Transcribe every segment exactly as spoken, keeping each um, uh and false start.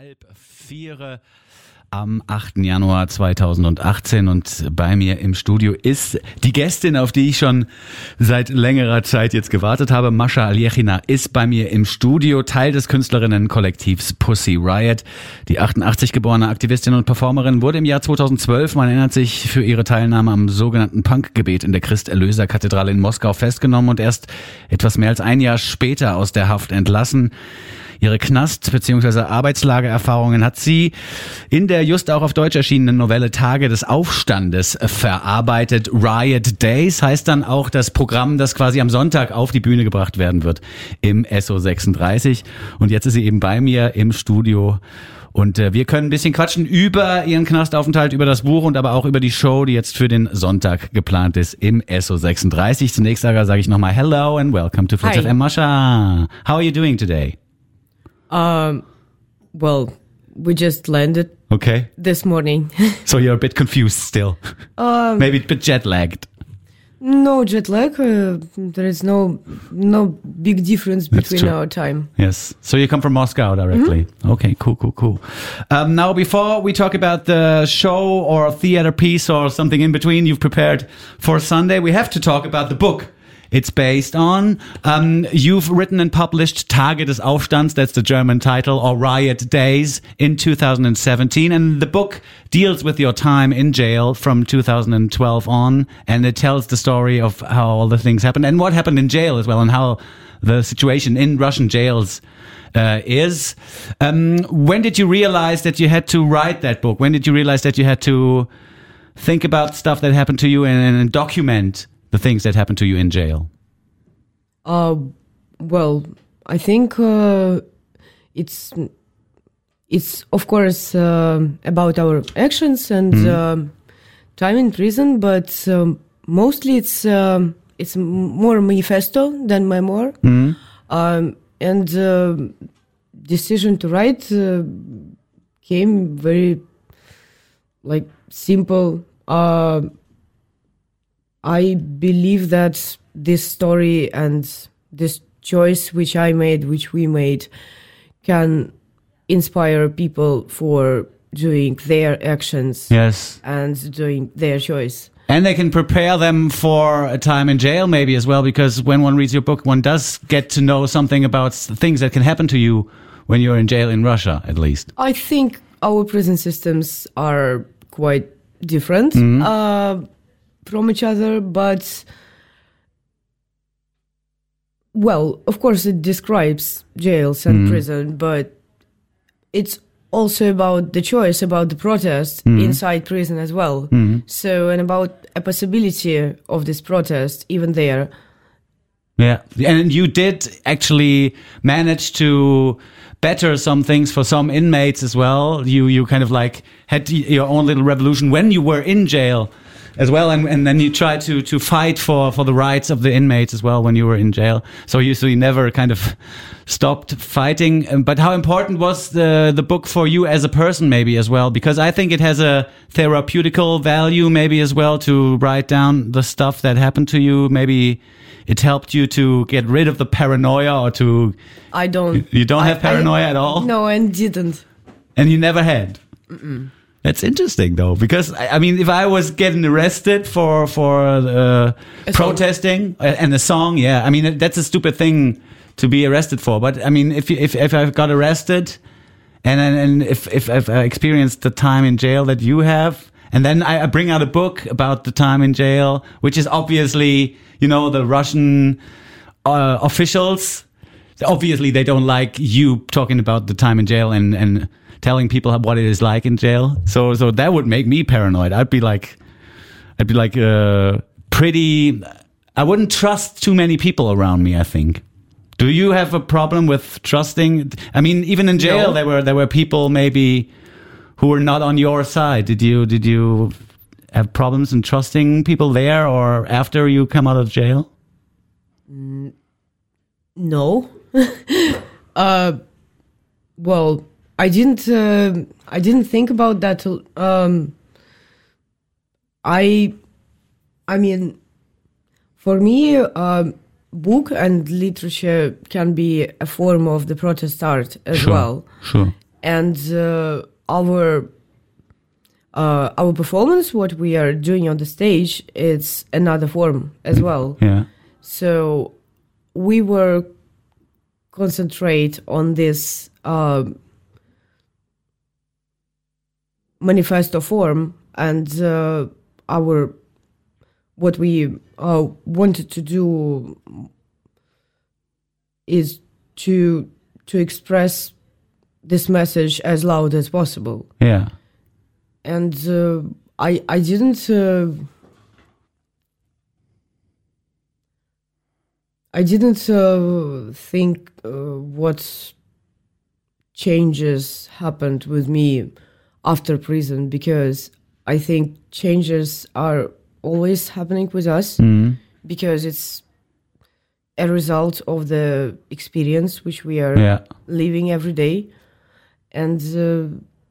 halb vier am achten Januar zweitausendachtzehn und bei mir im Studio ist die Gästin, auf die ich schon seit längerer Zeit jetzt gewartet habe. Mascha Aljechina ist bei mir im Studio, Teil des Künstlerinnen-Kollektivs Pussy Riot. Die achtundachtzig geborene Aktivistin und Performerin wurde im Jahr zweitausendzwölf, man erinnert sich, für ihre Teilnahme am sogenannten Punkgebet in der Christ-Erlöser-Kathedrale in Moskau festgenommen und erst etwas mehr als ein Jahr später aus der Haft entlassen. Ihre Knast- bzw. Arbeitslagererfahrungen hat sie in der just auch auf Deutsch erschienenen Novelle Tage des Aufstandes verarbeitet. Riot Days heißt dann auch das Programm, das quasi am Sonntag auf die Bühne gebracht werden wird im S O sechsunddreißig. Und jetzt ist sie eben bei mir im Studio. Und äh, wir können ein bisschen quatschen über ihren Knastaufenthalt, über das Buch und aber auch über die Show, die jetzt für den Sonntag geplant ist im S O sechsunddreißig. Zunächst aber sage ich nochmal Hello and welcome to Fritz F M. Mascha, how are you doing today? Um, well, we just landed. Okay. This morning. So you're a bit confused still. Um, Maybe a bit jet lagged. No jet lag. Uh, there is no no big difference That's between true. our time. Yes. So you come from Moscow directly. Mm-hmm. Okay, cool, cool, cool. Um, now, before we talk about the show or a theater piece or something in between you've prepared for Sunday, we have to talk about the book it's based on. Um, you've written and published Tage des Aufstands, that's the German title, or Riot Days in two thousand seventeen. And the book deals with your time in jail from two thousand twelve on. And it tells the story of how all the things happened and what happened in jail as well, and how the situation in Russian jails uh, is. Um, when did you realize that you had to write that book? When did you realize that you had to think about stuff that happened to you and, and document the things that happened to you in jail? Uh, well, I think uh, it's it's of course uh, about our actions and mm. uh, time in prison, but um, mostly it's um, it's more manifesto than memoir. Mm. Um, and uh, decision to write uh, came very like simple. Uh, I believe that this story and this choice which I made, which we made, can inspire people for doing their actions. Yes. And doing their choice. And they can prepare them for a time in jail maybe as well, because when one reads your book, one does get to know something about things that can happen to you when you're in jail in Russia, at least. I think our prison systems are quite different. Mm-hmm. Uh, from each other, but well, of course it describes jails and mm. prison, but it's also about the choice, about the protest mm. inside prison as well. Mm. So, and about a possibility of this protest even there. Yeah, and you did actually manage to better some things for some inmates as well. You you kind of like had your own little revolution when you were in jail as well, and, and then you tried to, to fight for, for the rights of the inmates as well when you were in jail. So you so you never kind of stopped fighting. But how important was the the book for you as a person maybe as well? Because I think it has a therapeutical value maybe as well to write down the stuff that happened to you. Maybe it helped you to get rid of the paranoia or to... I don't... You don't I, have paranoia I, at all? No, and didn't. And you never had? Mm-mm. That's interesting, though, because I mean, if I was getting arrested for for uh, protesting and a song, yeah, I mean that's a stupid thing to be arrested for. But I mean, if if if I got arrested, and and if if I've experienced the time in jail that you have, and then I bring out a book about the time in jail, which is obviously, you know, the Russian uh, officials, obviously they don't like you talking about the time in jail and and. telling people what it is like in jail. So, so that would make me paranoid. I'd be like, I'd be like, uh, pretty, I wouldn't trust too many people around me, I think. Do you have a problem with trusting? I mean, even in jail, no. there were, there were people maybe who were not on your side. Did you, did you have problems in trusting people there or after you come out of jail? No. uh, well, I didn't. Uh, I didn't think about that. Um, I, I mean, for me, uh, book and literature can be a form of the protest art as sure, well. Sure. and uh, our uh, our performance, what we are doing on the stage, it's another form as well. Yeah. So we were concentrate on this uh, manifesto form, and uh, our what we uh, wanted to do is to to express this message as loud as possible. Yeah. And uh, I I didn't uh, I didn't uh, think uh, what changes happened with me after prison, because I think changes are always happening with us, Mm. because it's a result of the experience which we are Yeah. living every day. And uh,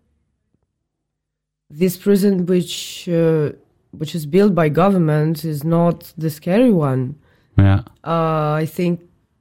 this prison which uh, which is built by government is not the scary one. Yeah. Uh, I think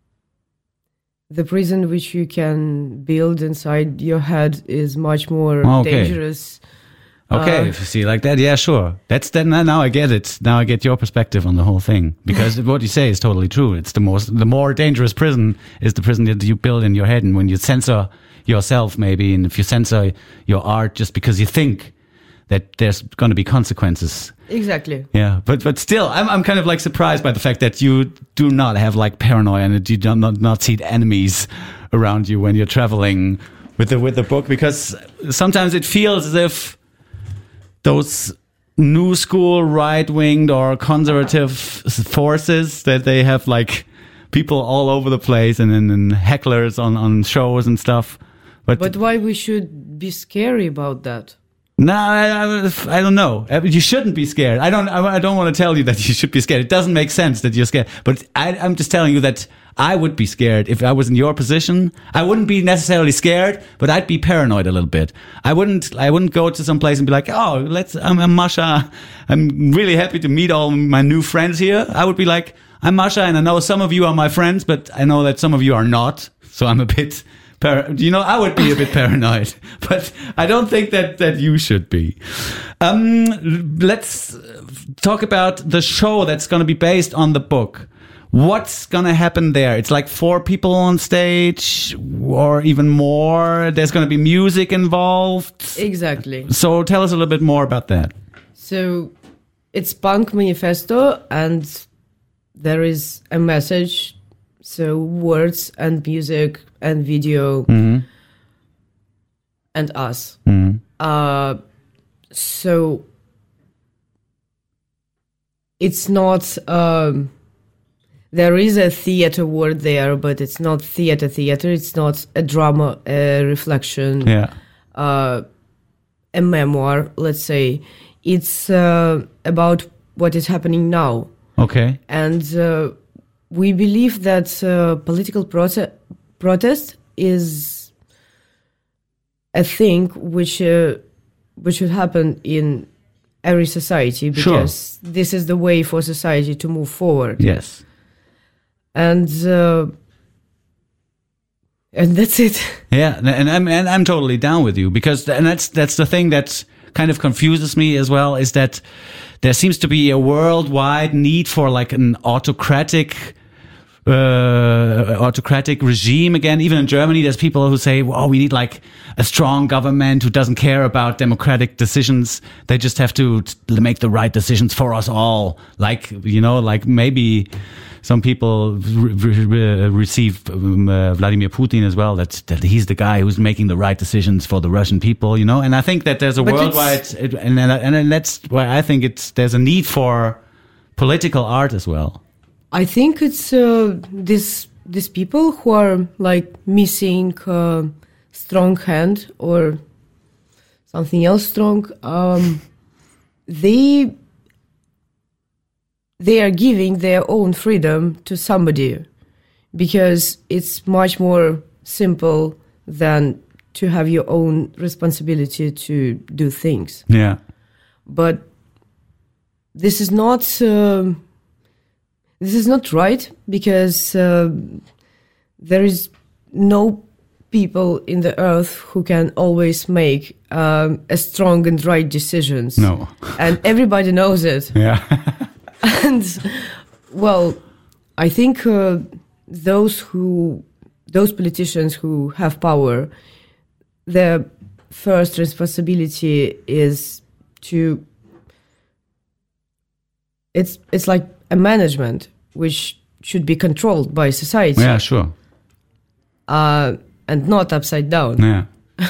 the prison which you can build inside your head is much more Okay. dangerous. Okay, Uh, if you see it like that, yeah, sure. That's then. Now I get it. Now I get your perspective on the whole thing, because what you say is totally true. It's the most, the more dangerous prison is the prison that you build in your head, and when you censor yourself, maybe, and if you censor your art just because you think that there's going to be consequences. Exactly. Yeah, but but still, I'm I'm kind of like surprised by the fact that you do not have like paranoia and that you do not not see enemies around you when you're traveling with the with the book, because sometimes it feels as if those new school right-winged or conservative forces, that they have like people all over the place and then and hecklers on, on shows and stuff. But, But why we should be scary about that? no, I, I, I don't know. You shouldn't be scared. I don't. I, I don't want to tell you that you should be scared. It doesn't make sense that you're scared. But I, I'm just telling you that I would be scared if I was in your position. I wouldn't be necessarily scared, but I'd be paranoid a little bit. I wouldn't. I wouldn't go to some place and be like, "Oh, let's." I'm, I'm Masha. I'm really happy to meet all my new friends here. I would be like, "I'm Masha, and I know some of you are my friends, but I know that some of you are not. So I'm a bit." Par- you know, I would be a bit paranoid, but I don't think that, that you should be. Um, let's talk about the show that's going to be based on the book. What's going to happen there? It's like four people on stage or even more. There's going to be music involved. Exactly. So tell us a little bit more about that. So it's punk manifesto, and there is a message. So words and music and video Mm-hmm. and us. Mm-hmm. Uh, so it's not. Um, there is a theater word there, but it's not theater. Theater. It's not a drama, a reflection, Yeah. uh, a memoir. Let's say it's uh, about what is happening now, Okay. and uh, we believe that uh, political prote- protest is a thing which uh, which should happen in every society, because Sure. this is the way for society to move forward. Yes. And uh, and that's it. Yeah, and I'm and I'm totally down with you, because and that's that's the thing that kind of confuses me as well, is that there seems to be a worldwide need for like an autocratic uh, autocratic regime again. Even in Germany, there's people who say, "Oh, we need like a strong government who doesn't care about democratic decisions. They just have to t- make the right decisions for us all." Like, you know, like maybe some people re- re- receive um, uh, Vladimir Putin as well. That that he's the guy who's making the right decisions for the Russian people, you know. And I think that there's a But worldwide, it, and and and then that's why I think it's there's a need for political art as well. I think it's uh, this these people who are like missing uh, strong hand or something else strong. Um, they they are giving their own freedom to somebody, because it's much more simple than to have your own responsibility to do things. Yeah. But this is not uh, this is not right, because uh, there is no people in the earth who can always make um, a strong and right decisions. No. And everybody knows it. Yeah. And, well, I think uh, those who, those politicians who have power, their first responsibility is to, it's it's like a management which should be controlled by society. Yeah, sure. Uh, and not upside down. Yeah.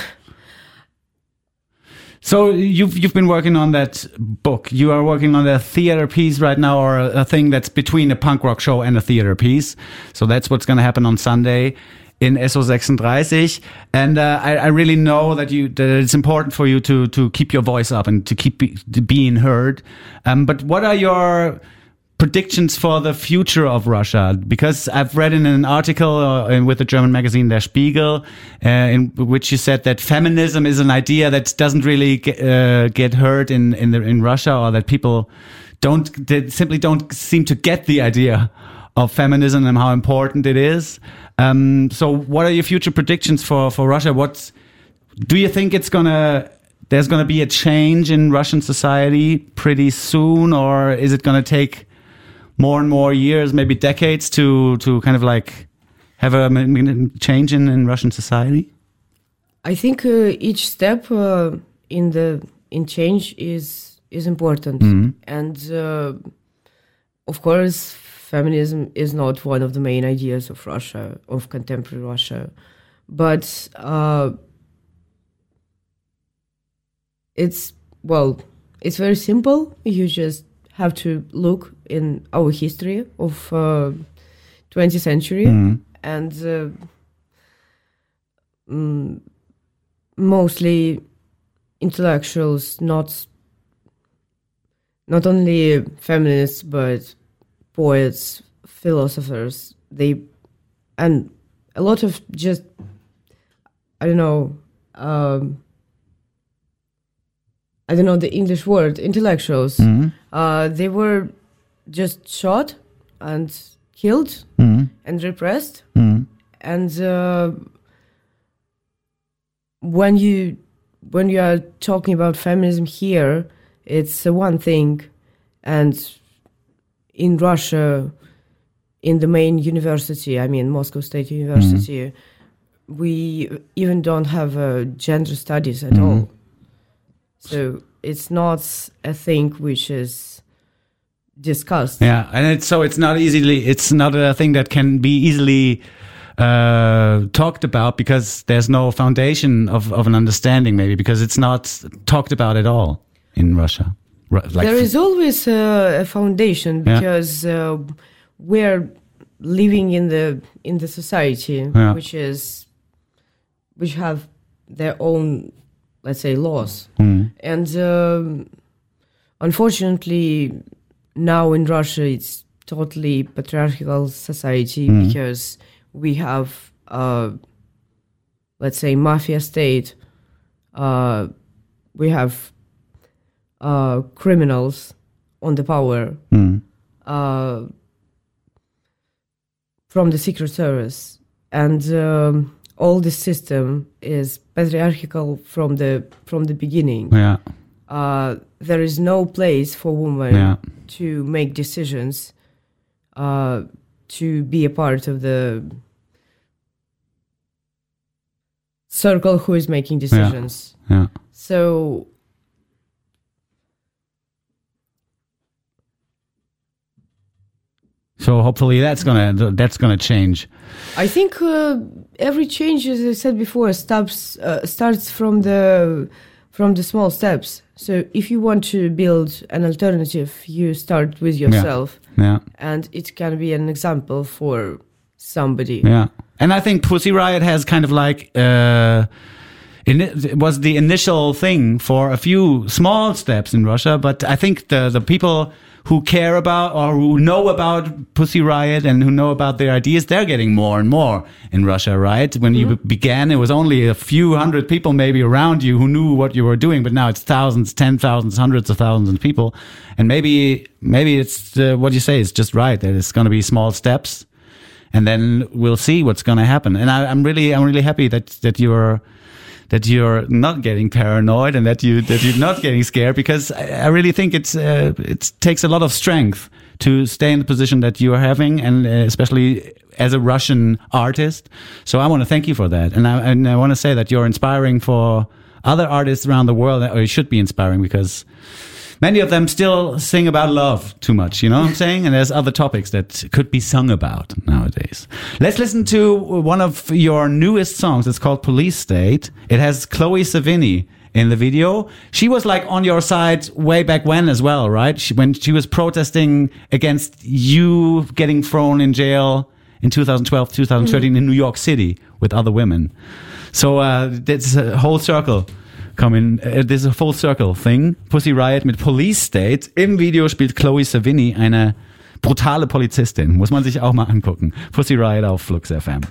So you've you've been working on that book. You are working on a theater piece right now, or a, a thing that's between a punk rock show and a theater piece. So that's what's going to happen on Sunday in S O sixty-six. And uh, I, I really know that you that it's important for you to to keep your voice up and to keep be, to being heard. Um, but what are your predictions for the future of Russia? Because I've read in an article uh, with the German magazine Der Spiegel, uh, in which you said that feminism is an idea that doesn't really get, uh, get heard in in, the, in Russia, or that people don't they simply don't seem to get the idea of feminism and how important it is. Um, so, what are your future predictions for for Russia? What do you think it's gonna? There's gonna be a change in Russian society pretty soon, or is it gonna take more and more years, maybe decades, to to kind of like have a change in, in Russian society? I think uh, each step uh, in the in change is is important, mm-hmm. and uh, of course, feminism is not one of the main ideas of Russia, of contemporary Russia, but uh, it's well, it's very simple. You just have to look in our history of uh, twentieth century, mm. and uh, mm, mostly intellectuals, not not only feminists but poets, philosophers. They and a lot of just I don't know. Um, I don't know the English word, intellectuals. Mm-hmm. Uh, they were just shot and killed mm-hmm. and repressed. Mm-hmm. And uh, when you when you are talking about feminism here, it's uh, one thing, and in Russia, in the main university, I mean Moscow State University, mm-hmm. we even don't have uh, gender studies at mm-hmm. all. So it's not a thing which is discussed. Yeah, and it's so it's not easily it's not a thing that can be easily uh, talked about, because there's no foundation of, of an understanding, maybe because it's not talked about at all in Russia. Like there is always a, a foundation, because yeah. uh, we're living in the in the society yeah. which is which have their own, let's say, laws. Mm. And um, unfortunately, now in Russia, it's totally patriarchal society mm. because we have, uh, let's say, mafia state. Uh, we have uh, criminals on the power mm. uh, from the Secret Service. And um, all this system is patriarchal from the from the beginning. Yeah. Uh, there is no place for women yeah. to make decisions, uh, to be a part of the circle who is making decisions. Yeah. Yeah. So So hopefully that's gonna that's gonna change. I think uh, every change, as I said before, starts uh, starts from the from the small steps. So if you want to build an alternative, you start with yourself, yeah. Yeah. and it can be an example for somebody. Yeah, and I think Pussy Riot has kind of like uh, in, it was the initial thing for a few small steps in Russia, but I think the the people who care about or who know about Pussy Riot and who know about their ideas, they're getting more and more in Russia, right? When mm-hmm. you began, it was only a few hundred people maybe around you who knew what you were doing, but now it's thousands, ten thousands, hundreds of thousands of people. And maybe maybe it's uh, what you say is just right, that it's going to be small steps. and then we'll see what's going to happen. And I, I'm really, I'm really happy that that you're that you're not getting paranoid and that you that you're not getting scared, because I, I really think it's uh, it takes a lot of strength to stay in the position that you are having, and uh, especially as a Russian artist. So I want to thank you for that, and I, and I want to say that you're inspiring for other artists around the world, or you should be inspiring, because many of them still sing about love too much, you know what I'm saying? And there's other topics that could be sung about nowadays. Let's listen to one of your newest songs. It's called Police State. It has Chloe Sevigny in the video. She was like on your side way back when as well, right? She, when she was protesting against you getting thrown in jail in two thousand twelve, two thousand thirteen mm. in New York City with other women. So uh, that's a whole circle. Coming, uh, this is a full circle thing. Pussy Riot mit Police State. Im Video spielt Chloe Sevigny eine brutale Polizistin. Muss man sich auch mal angucken. Pussy Riot auf Flux F M.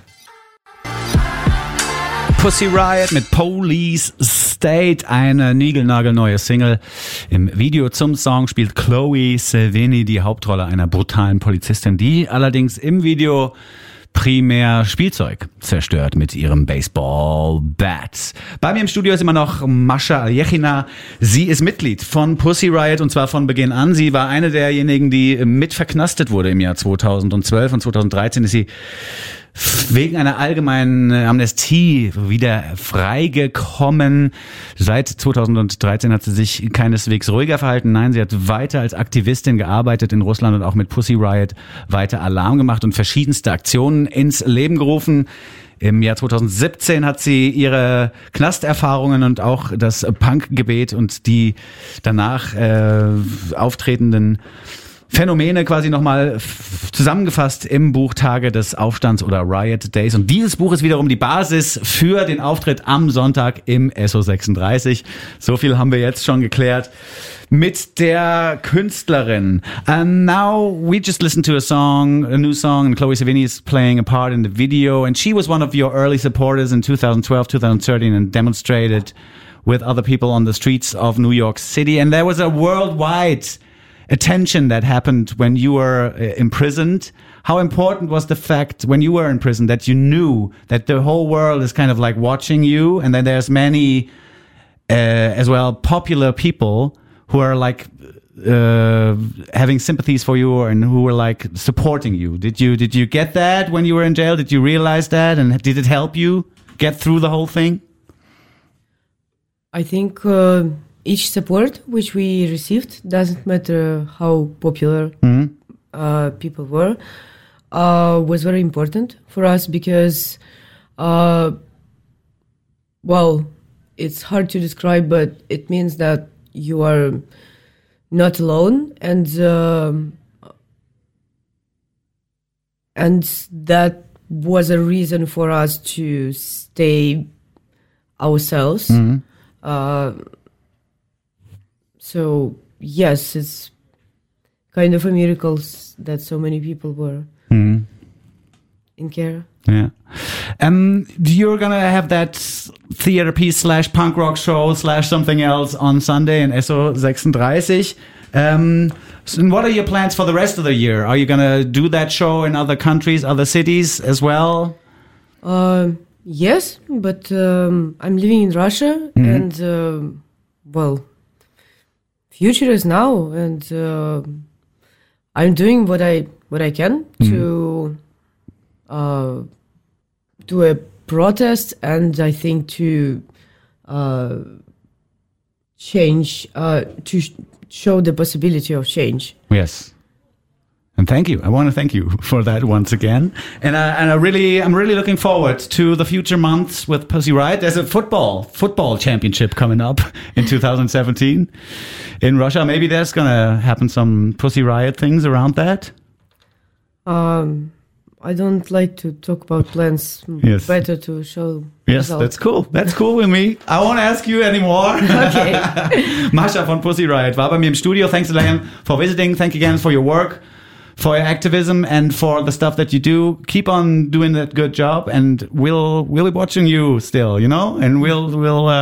Pussy Riot mit Police State, eine niegelnagelneue Single. Im Video zum Song spielt Chloe Sevigny die Hauptrolle einer brutalen Polizistin, die allerdings im Video primär Spielzeug zerstört mit ihrem Baseball-Bat. Bei mir im Studio ist immer noch Mascha Aljechina. Sie ist Mitglied von Pussy Riot, und zwar von Beginn an. Sie war eine derjenigen, die mit verknastet wurde im Jahr zweitausendzwölf, und zweitausenddreizehn ist sie wegen einer allgemeinen Amnestie wieder freigekommen. Seit zweitausenddreizehn hat sie sich keineswegs ruhiger verhalten. Nein, sie hat weiter als Aktivistin gearbeitet in Russland und auch mit Pussy Riot weiter Alarm gemacht und verschiedenste Aktionen ins Leben gerufen. Im Jahr zweitausendsiebzehn hat sie ihre Knasterfahrungen und auch das Punkgebet und die danach äh, auftretenden Phänomene quasi nochmal zusammengefasst im Buch Tage des Aufstands oder Riot Days. Und dieses Buch ist wiederum die Basis für den Auftritt am Sonntag im S O sechsunddreißig. So viel haben wir jetzt schon geklärt mit der Künstlerin. And now we just listened to a song, a new song, and Chloe Sevigny is playing a part in the video. And she was one of your early supporters in two thousand twelve, two thousand thirteen and demonstrated with other people on the streets of New York City. And there was a worldwide attention that happened when you were uh, imprisoned. How important was the fact when you were in prison that you knew that the whole world is kind of like watching you, and then there's many uh, as well popular people who are like uh, having sympathies for you and who were like supporting you? Did you did you get that when you were in jail? Did you realize that, and did it help you get through the whole thing? I think uh each support which we received, doesn't matter how popular mm-hmm. uh, people were, uh, was very important for us, because, uh, well, it's hard to describe, but it means that you are not alone, and uh, and that was a reason for us to stay ourselves. Mm-hmm. Uh, So, yes, it's kind of a miracle that so many people were mm. in care. Yeah. Um, you're going to have that theater piece slash punk rock show slash something else on Sunday in S O sechsunddreißig. Um, so what are your plans for the rest of the year? Are you going to do that show in other countries, other cities as well? Uh, yes, but um, I'm living in Russia, mm-hmm. and, uh, well... future is now, and uh, I'm doing what I what I can mm. to uh, do a protest, and I think to uh, change, uh, to sh- show the possibility of change. Yes. And thank you. I want to thank you for that once again. And I, and I really, I'm really looking forward to the future months with Pussy Riot. There's a football, football championship coming up in two thousand seventeen in Russia. Maybe there's going to happen some Pussy Riot things around that. Um, I don't like to talk about plans. Yes. Better to show. Yes, results. That's cool. That's cool with me. I won't ask you anymore. Okay. Mascha von Pussy Riot war bei mir im Studio. Thanks again for visiting. Thank you again for your work, for your activism, and for the stuff that you do. Keep on doing that good job, and we'll we'll be watching you still, you know, and we'll we'll uh,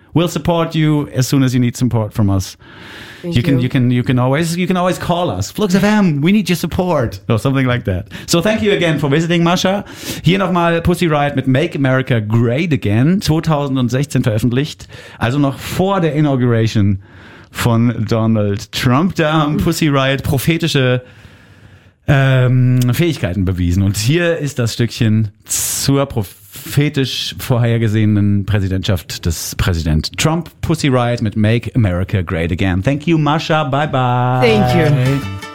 We'll support you as soon as you need support from us. Thank you can you. you can you can always you can always call us. Flux F M, we need your support or something like that. So thank you again for visiting, Mascha. Hier nochmal Pussy Riot mit Make America Great Again, zwanzig sechzehn veröffentlicht, also noch vor der Inauguration von Donald Trump. Da haben Pussy Riot prophetische ähm, Fähigkeiten bewiesen. Und hier ist das Stückchen zur prophetisch vorhergesehenen Präsidentschaft des Präsident Trump. Pussy Riot mit Make America Great Again. Thank you, Mascha. Bye bye. Thank you.